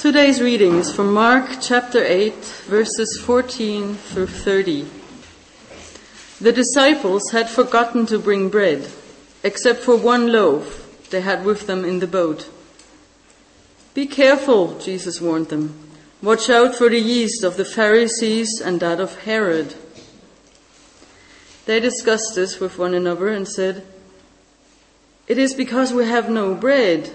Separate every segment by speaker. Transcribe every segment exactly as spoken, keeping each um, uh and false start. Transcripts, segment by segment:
Speaker 1: Today's reading is from Mark chapter eight, verses fourteen through thirty. The disciples had forgotten to bring bread, except for one loaf they had with them in the boat. "Be careful," Jesus warned them. "Watch out for the yeast of the Pharisees and that of Herod." They discussed this with one another and said, "It is because we have no bread."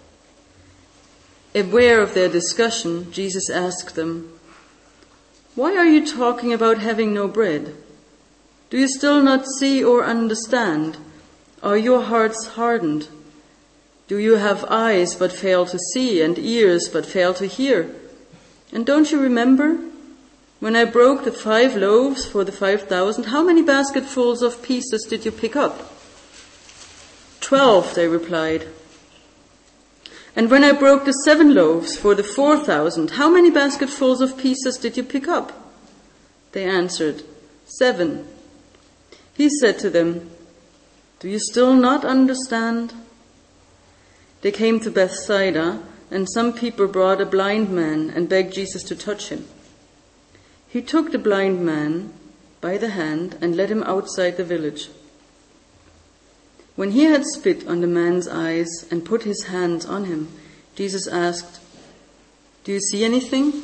Speaker 1: Aware of their discussion, Jesus asked them, "Why are you talking about having no bread? Do you still not see or understand? Are your hearts hardened? Do you have eyes but fail to see and ears but fail to hear? And don't you remember? When I broke the five loaves for the five thousand, how many basketfuls of pieces did you pick up?" "Twelve," they replied. "And when I broke the seven loaves for the four thousand, how many basketfuls of pieces did you pick up?" They answered, "Seven." He said to them, "Do you still not understand?" They came to Bethsaida, and some people brought a blind man and begged Jesus to touch him. He took the blind man by the hand and led him outside the village. When he had spit on the man's eyes and put his hands on him, Jesus asked, "Do you see anything?"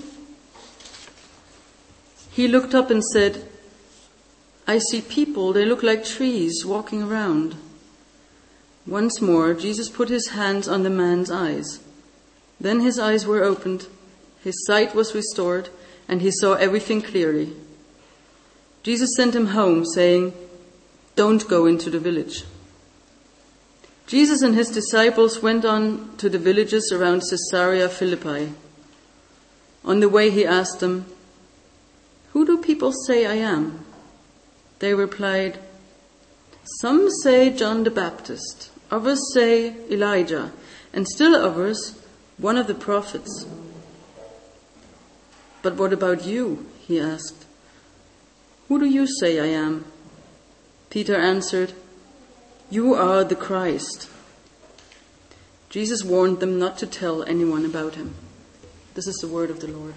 Speaker 1: He looked up and said, "I see people, they look like trees walking around." Once more, Jesus put his hands on the man's eyes. Then his eyes were opened, his sight was restored, and he saw everything clearly. Jesus sent him home, saying, "Don't go into the village." Jesus and his disciples went on to the villages around Caesarea Philippi. On the way he asked them, "Who do people say I am?" They replied, "Some say John the Baptist, others say Elijah, and still others, one of the prophets." "But what about you?" he asked. "Who do you say I am?" Peter answered, "You are the Christ." Jesus warned them not to tell anyone about him. This is the word of the Lord.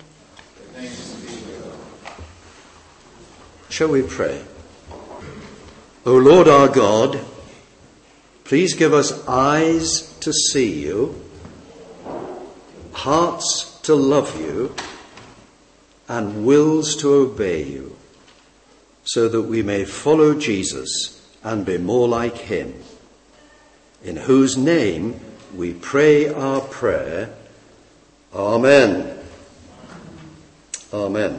Speaker 2: Shall we pray? O Lord our God, please give us eyes to see you, hearts to love you, and wills to obey you, so that we may follow Jesus and be more like him, in whose name we pray our prayer. Amen. Amen.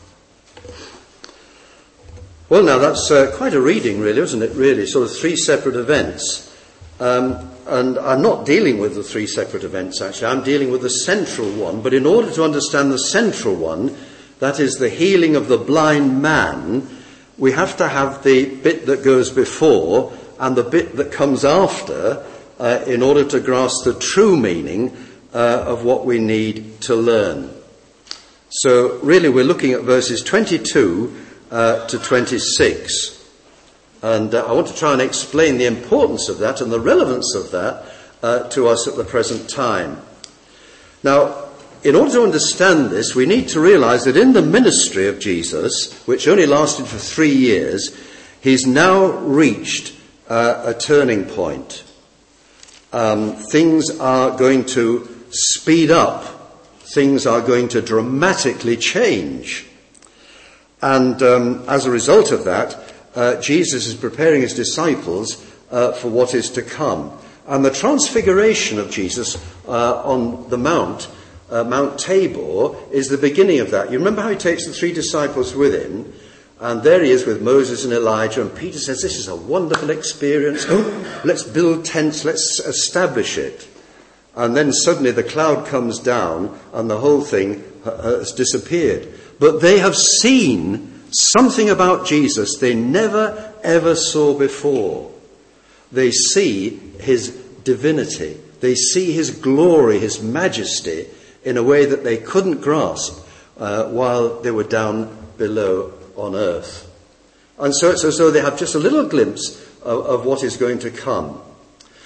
Speaker 2: Well, now that's uh, quite a reading, really, isn't it? Really, sort of three separate events. Um, and I'm not dealing with the three separate events, actually. I'm dealing with the central one. But in order to understand the central one, that is the healing of the blind man, we have to have the bit that goes before and the bit that comes after uh, in order to grasp the true meaning uh, of what we need to learn. So really we're looking at verses twenty-two uh, to twenty-six. And uh, I want to try and explain the importance of that and the relevance of that uh, to us at the present time. Now, in order to understand this, we need to realize that in the ministry of Jesus, which only lasted for three years, he's now reached uh, a turning point. Um, things are going to speed up. Things are going to dramatically change. And um, as a result of that, uh, Jesus is preparing his disciples uh, for what is to come. And the transfiguration of Jesus uh, on the Mount Uh, Mount Tabor is the beginning of that. You remember how he takes the three disciples with him, and there he is with Moses and Elijah, and Peter says, "This is a wonderful experience. Oh, let's build tents, let's establish it." And then suddenly the cloud comes down and the whole thing has disappeared. But they have seen something about Jesus they never ever saw before. They see his divinity. They see his glory, his majesty, in a way that they couldn't grasp uh, while they were down below on earth. And so it's as though they have just a little glimpse of, of what is going to come.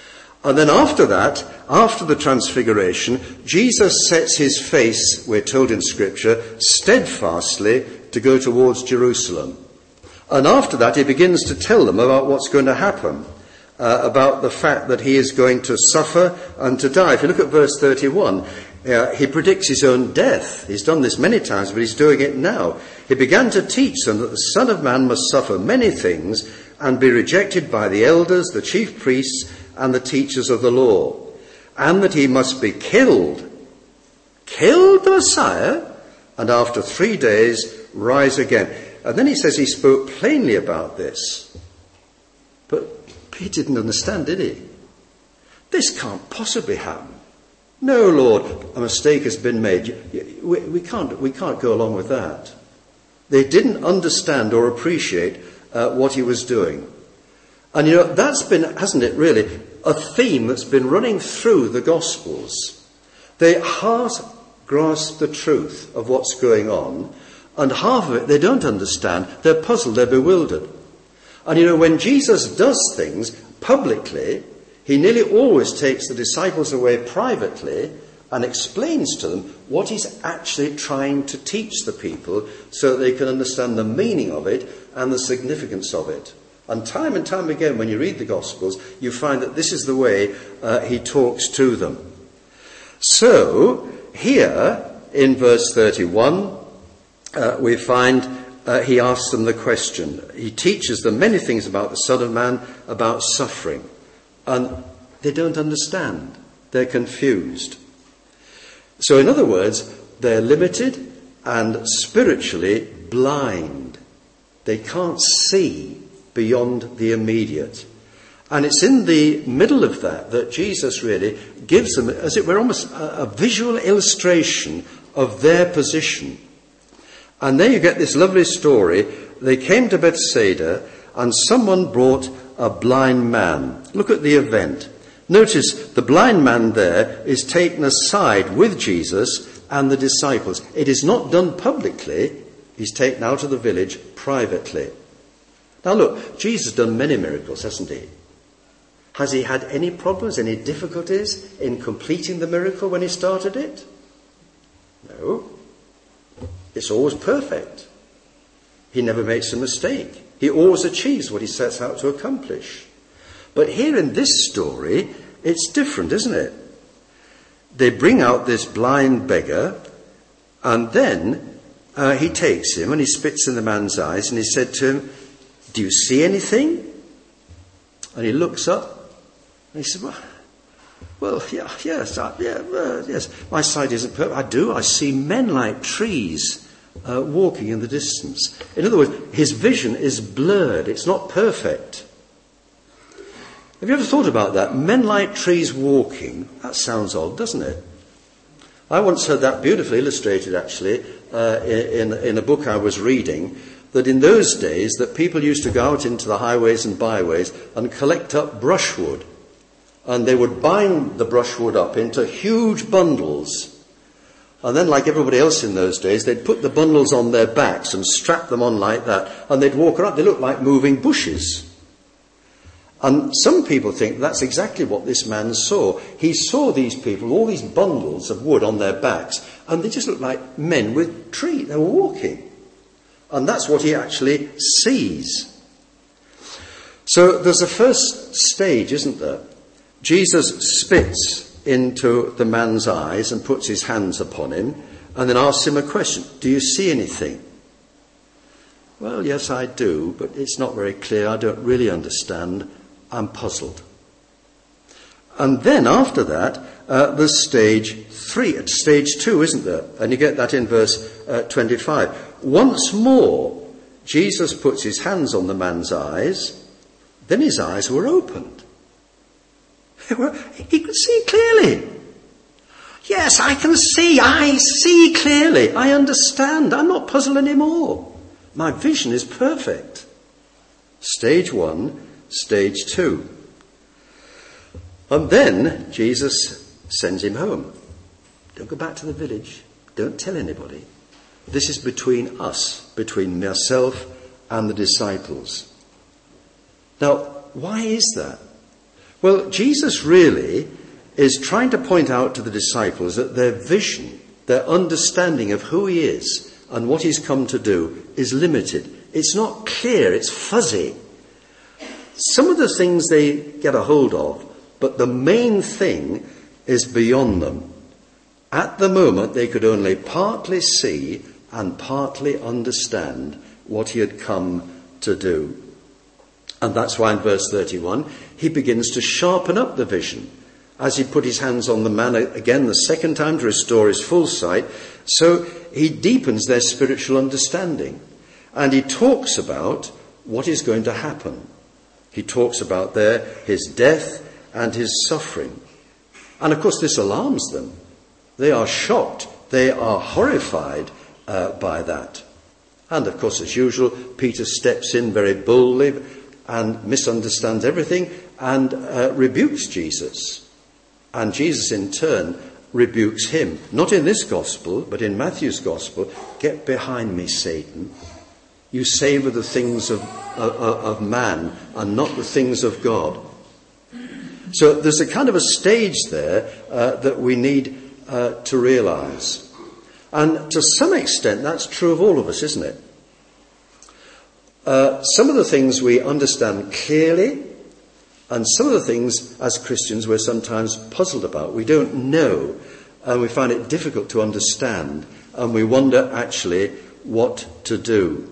Speaker 2: And then after that, after the transfiguration, Jesus sets his face, we're told in Scripture, steadfastly to go towards Jerusalem. And after that, he begins to tell them about what's going to happen, uh, about the fact that he is going to suffer and to die. If you look at verse thirty-one, uh, he predicts his own death. He's done this many times, but he's doing it now. He began to teach them that the Son of Man must suffer many things and be rejected by the elders, the chief priests, and the teachers of the law, and that he must be killed. Killed, the Messiah, and after three days rise again. And then he says he spoke plainly about this. But he didn't understand, did he? This can't possibly happen. No, Lord, a mistake has been made. We, we, can't, we can't go along with that. They didn't understand or appreciate uh, what he was doing. And you know, that's been, hasn't it really, a theme that's been running through the Gospels. They half grasp the truth of what's going on, and half of it they don't understand. They're puzzled, they're bewildered. And you know, when Jesus does things publicly, he nearly always takes the disciples away privately and explains to them what he's actually trying to teach the people so that they can understand the meaning of it and the significance of it. And time and time again, when you read the Gospels, you find that this is the way uh, he talks to them. So, here in verse thirty-one, uh, we find uh, he asks them the question. He teaches them many things about the Son of Man, about suffering. And they don't understand. They're confused. So, in other words, they're limited and spiritually blind. They can't see beyond the immediate. And it's in the middle of that that Jesus really gives them, as it were, almost a, a visual illustration of their position. And there you get this lovely story. They came to Bethsaida and someone brought a blind man. Look at the event. Notice the blind man there is taken aside with Jesus and the disciples. It is not done publicly. He's taken out of the village privately. Now look, Jesus has done many miracles, hasn't he? Has he had any problems, any difficulties in completing the miracle when he started it? No. It's always perfect. He never makes a mistake. He always achieves what he sets out to accomplish. But here in this story, it's different, isn't it? They bring out this blind beggar, and then uh, he takes him and he spits in the man's eyes, and he said to him, "Do you see anything?" And he looks up and he said, well, well yeah, yes, I, yeah, uh, yes, my sight isn't perfect. I do, I see men like trees uh, walking in the distance. In other words, his vision is blurred, it's not perfect. Have you ever thought about that? Men like trees walking, that sounds odd, doesn't it? I once heard that beautifully illustrated, actually, uh, in, in a book I was reading, that in those days that people used to go out into the highways and byways and collect up brushwood. And they would bind the brushwood up into huge bundles. And then, like everybody else in those days, they'd put the bundles on their backs and strap them on like that. And they'd walk around. They looked like moving bushes. And some people think that's exactly what this man saw. He saw these people, all these bundles of wood on their backs, and they just looked like men with trees. They were walking. And that's what he actually sees. So there's a first stage, isn't there? Jesus spits into the man's eyes and puts his hands upon him and then asks him a question. Do you see anything? Well, yes, I do, but it's not very clear. I don't really understand. I'm puzzled. And then after that, uh, there's stage three, stage two, isn't there? And you get that in verse uh, twenty-five. Once more, Jesus puts his hands on the man's eyes. Then his eyes were opened. He could see clearly. Yes, I can see. I see clearly. I understand. I'm not puzzled anymore. My vision is perfect. Stage one, stage two. And then Jesus sends him home. Don't go back to the village. Don't tell anybody. This is between us, between myself and the disciples. Now, why is that? Well, Jesus really is trying to point out to the disciples that their vision, their understanding of who he is and what he's come to do is limited. It's not clear, it's fuzzy. Some of the things they get a hold of, but the main thing is beyond them. At the moment, they could only partly see and partly understand what he had come to do. And that's why in verse thirty-one, he begins to sharpen up the vision. As he put his hands on the man again the second time to restore his full sight, so he deepens their spiritual understanding. And he talks about what is going to happen. He talks about there his death and his suffering. And of course this alarms them. They are shocked. They are horrified uh, by that. And of course, as usual, Peter steps in very boldly and misunderstands everything and uh, rebukes Jesus. And Jesus in turn rebukes him. Not in this gospel, but in Matthew's gospel. Get behind me, Satan. You savour the things of, of, of man and not the things of God. So there's a kind of a stage there uh, that we need uh, to realise. And to some extent that's true of all of us, isn't it? Uh, some of the things we understand clearly, and some of the things as Christians we're sometimes puzzled about. We don't know, and we find it difficult to understand, and we wonder actually what to do.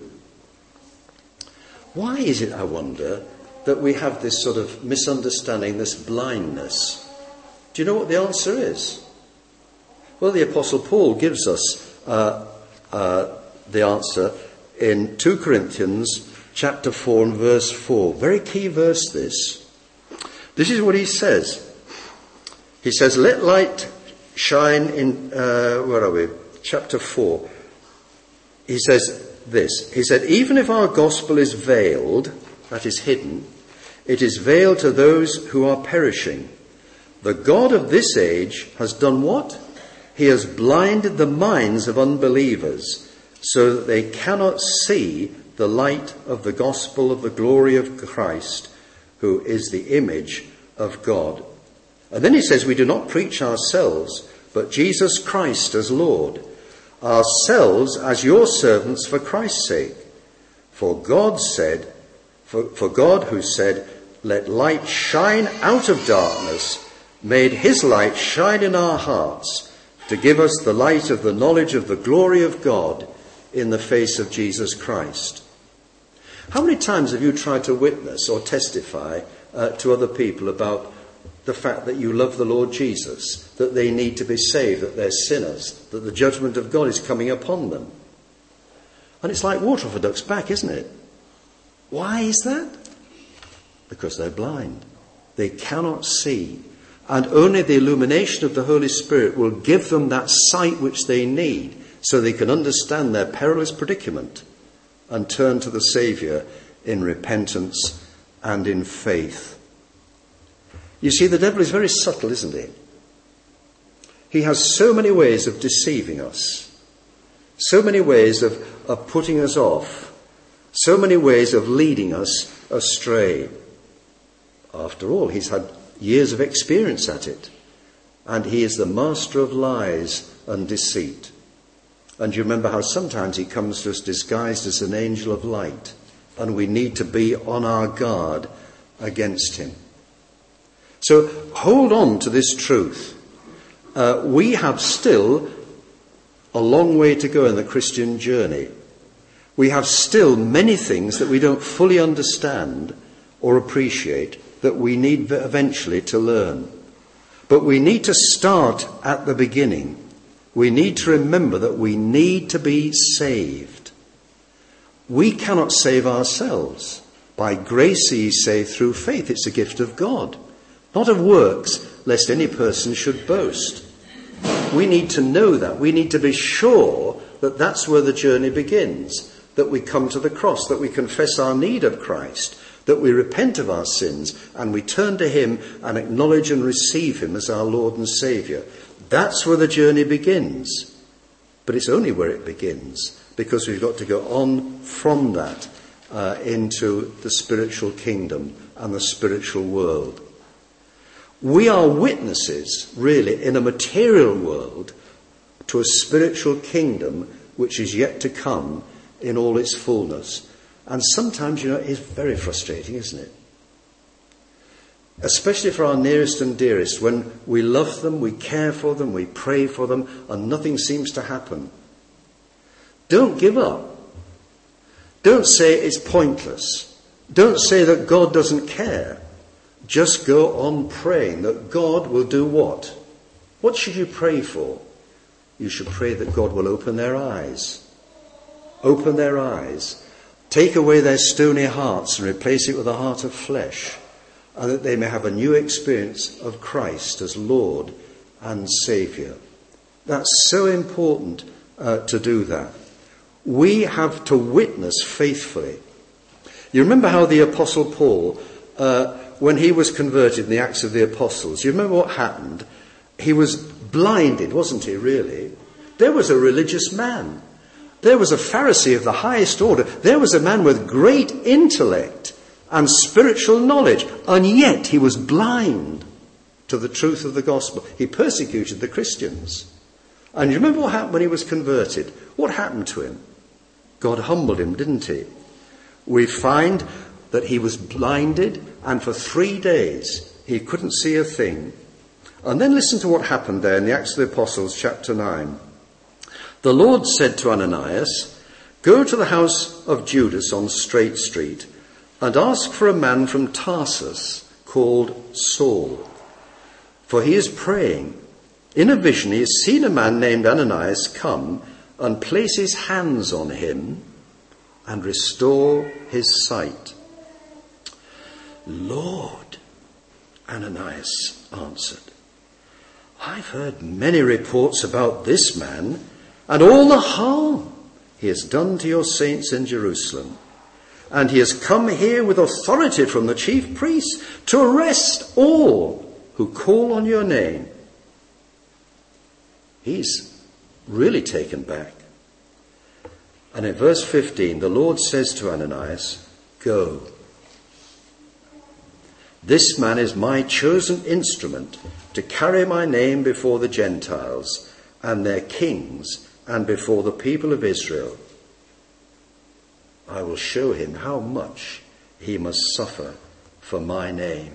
Speaker 2: Why is it, I wonder, that we have this sort of misunderstanding, this blindness? Do you know what the answer is? Well, the Apostle Paul gives us uh, uh, the answer in two Corinthians chapter four and verse four. Very key verse this. This is what he says. He says, let light shine in, uh, where are we? Chapter four. He says this. He said, even if our gospel is veiled, that is hidden, it is veiled to those who are perishing. The God of this age has done what? He has blinded the minds of unbelievers so that they cannot see the light of the gospel of the glory of Christ, who is the image of God. And then he says, we do not preach ourselves, but Jesus Christ as Lord, ourselves as your servants for Christ's sake. For God said, for, for God who said, let light shine out of darkness, made his light shine in our hearts, to give us the light of the knowledge of the glory of God in the face of Jesus Christ. How many times have you tried to witness or testify uh, to other people about the fact that you love the Lord Jesus, that they need to be saved, that they're sinners, that the judgment of God is coming upon them? And it's like water off a duck's back, isn't it? Why is that? Because they're blind. They cannot see. And only the illumination of the Holy Spirit will give them that sight which they need so they can understand their perilous predicament and turn to the Saviour in repentance and in faith. You see, the devil is very subtle, isn't he? He has so many ways of deceiving us, so many ways of, of putting us off, so many ways of leading us astray. After all, he's had years of experience at it, and he is the master of lies and deceit. And you remember how sometimes he comes to us disguised as an angel of light, and we need to be on our guard against him. So hold on to this truth. Uh, we have still a long way to go in the Christian journey. We have still many things that we don't fully understand or appreciate that we need eventually to learn. But we need to start at the beginning. We need to remember that we need to be saved. We cannot save ourselves. By grace ye saved through faith. It's a gift of God, not of works, lest any person should boast. We need to know that. We need to be sure that that's where the journey begins, that we come to the cross, that we confess our need of Christ, that we repent of our sins and we turn to him and acknowledge and receive him as our Lord and Saviour. That's where the journey begins. But it's only where it begins, because we've got to go on from that uh, into the spiritual kingdom and the spiritual world. We are witnesses, really, in a material world to a spiritual kingdom which is yet to come in all its fullness. And sometimes, you know, it's very frustrating, isn't it? Especially for our nearest and dearest, when we love them, we care for them, we pray for them, and nothing seems to happen. Don't give up. Don't say it's pointless. Don't say that God doesn't care. Just go on praying that God will do what? What should you pray for? You should pray that God will open their eyes. Open their eyes. Take away their stony hearts and replace it with a heart of flesh, and that they may have a new experience of Christ as Lord and Saviour. That's so important uh, to do that. We have to witness faithfully. You remember how the Apostle Paul, uh, when he was converted in the Acts of the Apostles, you remember what happened? He was blinded, wasn't he, really? There was a religious man. There was a Pharisee of the highest order. There was a man with great intellect and spiritual knowledge, and yet he was blind to the truth of the gospel. He persecuted the Christians. And you remember what happened when he was converted? What happened to him? God humbled him, didn't he? We find that he was blinded, and for three days he couldn't see a thing. And then listen to what happened there in the Acts of the Apostles, chapter nine. The Lord said to Ananias, "Go to the house of Judas on Straight Street and ask for a man from Tarsus called Saul. For he is praying. In a vision he has seen a man named Ananias come and place his hands on him and restore his sight." "Lord," Ananias answered, "I've heard many reports about this man and all the harm he has done to your saints in Jerusalem. And he has come here with authority from the chief priests to arrest all who call on your name." He's really taken back. And in verse fifteen, the Lord says to Ananias, "Go. This man is my chosen instrument to carry my name before the Gentiles and their kings and before the people of Israel. I will show him how much he must suffer for my name."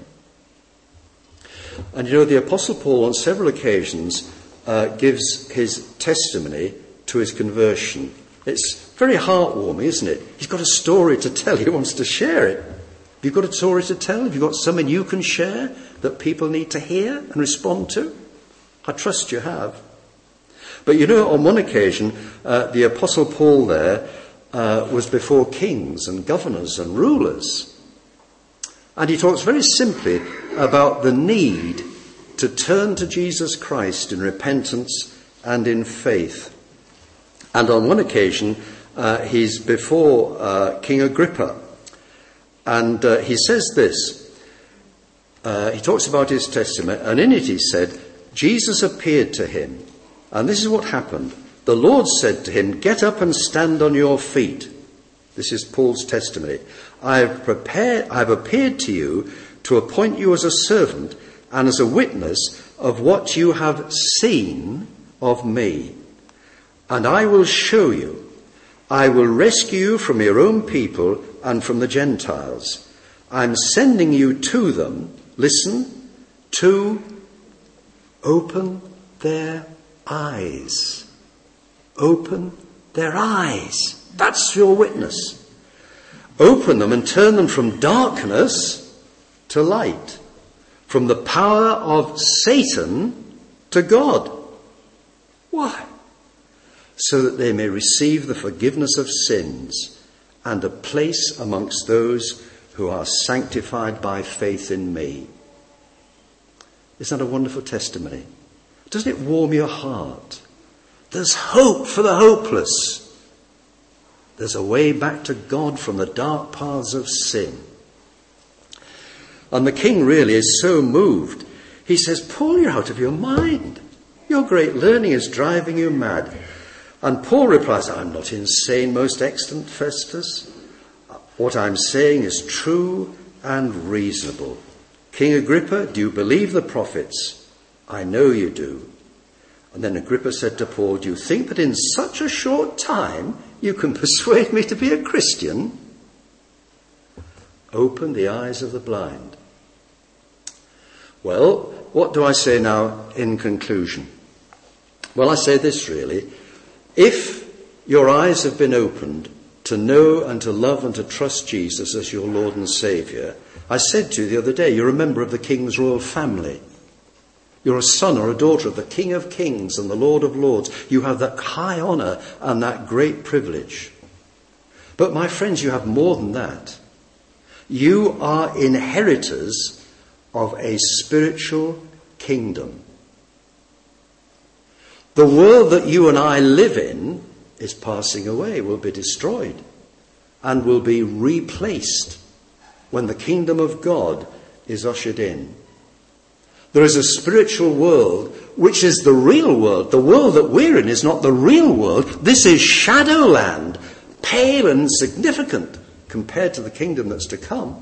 Speaker 2: And you know, the Apostle Paul on several occasions uh, gives his testimony to his conversion. It's very heartwarming, isn't it? He's got a story to tell. He wants to share it. Have you got a story to tell? Have you got something you can share that people need to hear and respond to? I trust you have. But you know, on one occasion, uh, the Apostle Paul there uh, was before kings and governors and rulers. And he talks very simply about the need to turn to Jesus Christ in repentance and in faith. And on one occasion, uh, he's before uh, King Agrippa. And uh, he says this. Uh, he talks about his testimony. And in it he said, Jesus appeared to him. And this is what happened. The Lord said to him, "Get up and stand on your feet." This is Paul's testimony. I have prepared, I have appeared to you to appoint you as a servant and as a witness of what you have seen of me. And I will show you. I will rescue you from your own people and from the Gentiles. I'm sending you to them, listen, to open their eyes. Open their eyes. That's your witness. Open them and turn them from darkness to light, from the power of Satan to God. Why? So that they may receive the forgiveness of sins and a place amongst those who are sanctified by faith in me. Isn't that a wonderful testimony? Doesn't it warm your heart? There's hope for the hopeless. There's a way back to God from the dark paths of sin. And the king really is so moved. He says, "Paul, you're out of your mind. Your great learning is driving you mad." And Paul replies, "I'm not insane, most excellent Festus. What I'm saying is true and reasonable. King Agrippa, do you believe the prophets? I know you do. And then Agrippa said to Paul, do you think that in such a short time you can persuade me to be a Christian? Open the eyes of the blind. Well, what do I say now in conclusion? Well, I say this really. If your eyes have been opened to know and to love and to trust Jesus as your Lord and Saviour, I said to you the other day, you're a member of the King's royal family. You're a son or a daughter of the King of Kings and the Lord of Lords. You have that high honour and that great privilege. But my friends, you have more than that. You are inheritors of a spiritual kingdom. The world that you and I live in is passing away, will be destroyed, and will be replaced when the kingdom of God is ushered in. There is a spiritual world which is the real world. The world that we're in is not the real world. This is shadowland, pale and insignificant compared to the kingdom that's to come.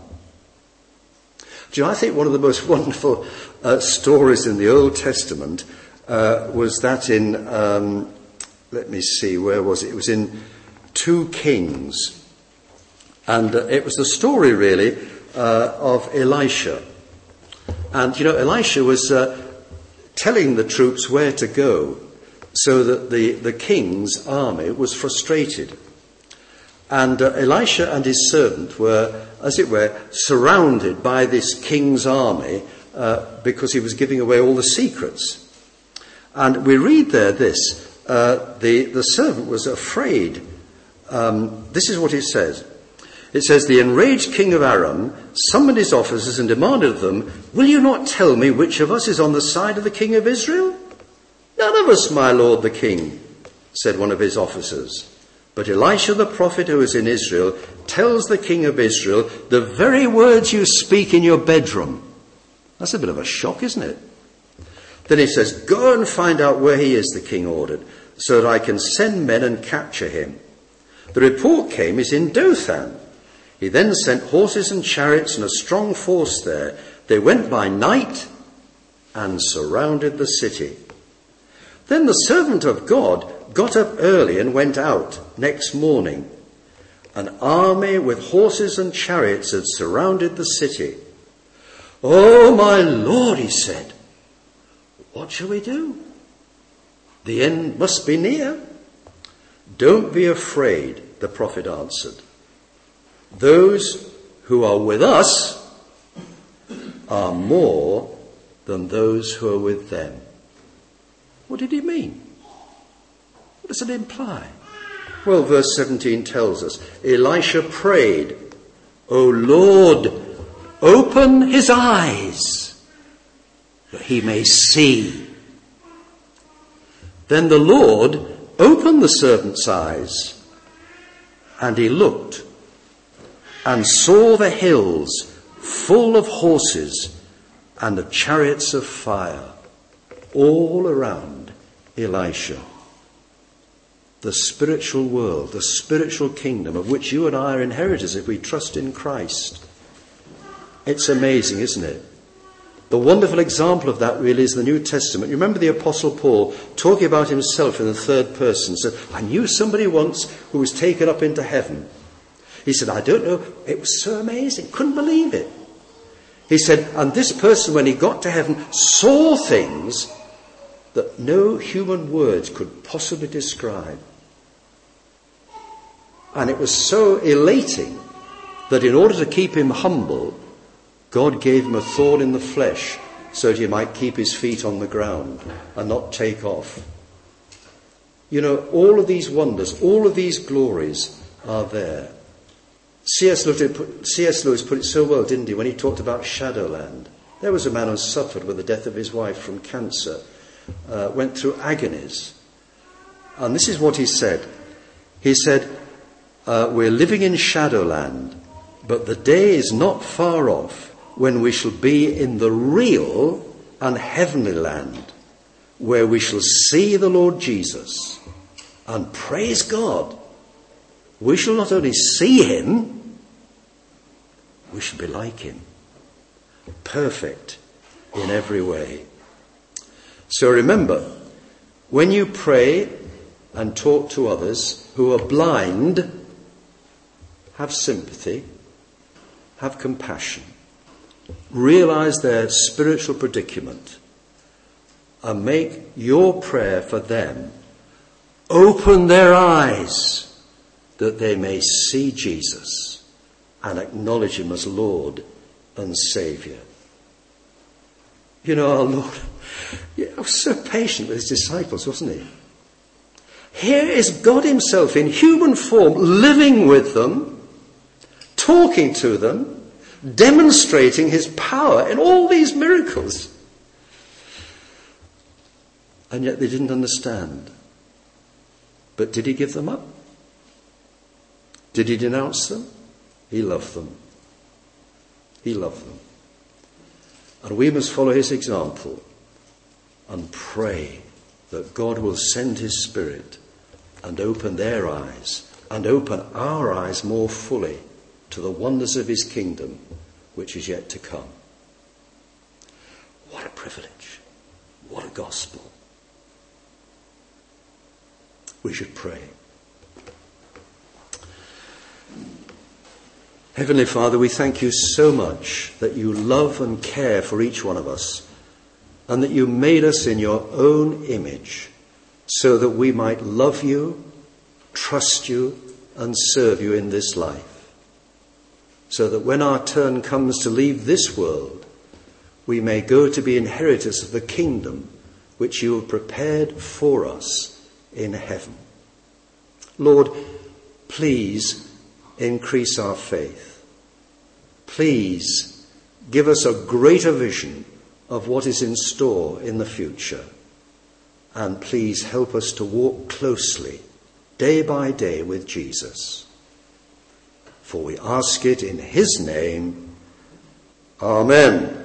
Speaker 2: Do you know, I think one of the most wonderful uh, stories in the Old Testament uh, was that in, um, let me see, where was it? It was in two Kings. And uh, it was the story, really, uh, of Elisha. And, you know, Elisha was uh, telling the troops where to go so that the, the king's army was frustrated. And uh, Elisha and his servant were, as it were, surrounded by this king's army uh, because he was giving away all the secrets. And we read there this, uh, the, the servant was afraid. Um, this is what it says. It says, the enraged king of Aram summoned his officers and demanded of them, will you not tell me which of us is on the side of the king of Israel? None of us, my lord the king, said one of his officers. But Elisha the prophet who is in Israel tells the king of Israel the very words you speak in your bedroom. That's a bit of a shock, isn't it? Then he says, go and find out where he is, the king ordered, so that I can send men and capture him. The report came, he's in Dothan. He then sent horses and chariots and a strong force there. They went by night and surrounded the city. Then the servant of God got up early and went out next morning. An army with horses and chariots had surrounded the city. Oh, my Lord, he said, what shall we do? The end must be near. Don't be afraid, the prophet answered. Those who are with us are more than those who are with them. What did he mean? What does it imply? Well, verse seventeen tells us, Elisha prayed, O Lord, open his eyes that he may see. Then the Lord opened the servant's eyes, and he looked and saw the hills full of horses and the chariots of fire all around Elisha. The spiritual world, the spiritual kingdom of which you and I are inheritors if we trust in Christ. It's amazing, isn't it? The wonderful example of that really is the New Testament. You remember the Apostle Paul talking about himself in the third person, said, I knew somebody once who was taken up into heaven. He said, I don't know, it was so amazing, couldn't believe it. He said, and this person, when he got to heaven, saw things that no human words could possibly describe. And it was so elating that in order to keep him humble, God gave him a thorn in the flesh so that he might keep his feet on the ground and not take off. You know, all of these wonders, all of these glories are there. C S Lewis put it so well, didn't he, when he talked about Shadowland. There was a man who suffered with the death of his wife from cancer, uh, went through agonies. And this is what he said. He said, uh, we're living in Shadowland, but the day is not far off when we shall be in the real and heavenly land, where we shall see the Lord Jesus. And praise God, we shall not only see him, we shall be like him. perfect in every way. So remember, when you pray and talk to others who are blind, have sympathy, have compassion, realize their spiritual predicament, and make your prayer for them open their eyes that they may see Jesus and acknowledge him as Lord and Saviour. You know, our Lord, he was so patient with his disciples, wasn't he? Here is God himself in human form, living with them, talking to them, demonstrating his power in all these miracles. And yet they didn't understand. But did he give them up? Did he denounce them? He loved them. He loved them. And we must follow his example and pray that God will send his Spirit and open their eyes and open our eyes more fully to the wonders of his kingdom, which is yet to come. What a privilege. What a gospel. We should pray. Heavenly Father, we thank you so much that you love and care for each one of us, and that you made us in your own image so that we might love you, trust you, and serve you in this life. So that when our turn comes to leave this world, we may go to be inheritors of the kingdom which you have prepared for us in heaven. Lord, please increase our faith. Please give us a greater vision of what is in store in the future. And please help us to walk closely, day by day, with Jesus. For we ask it in his name. Amen.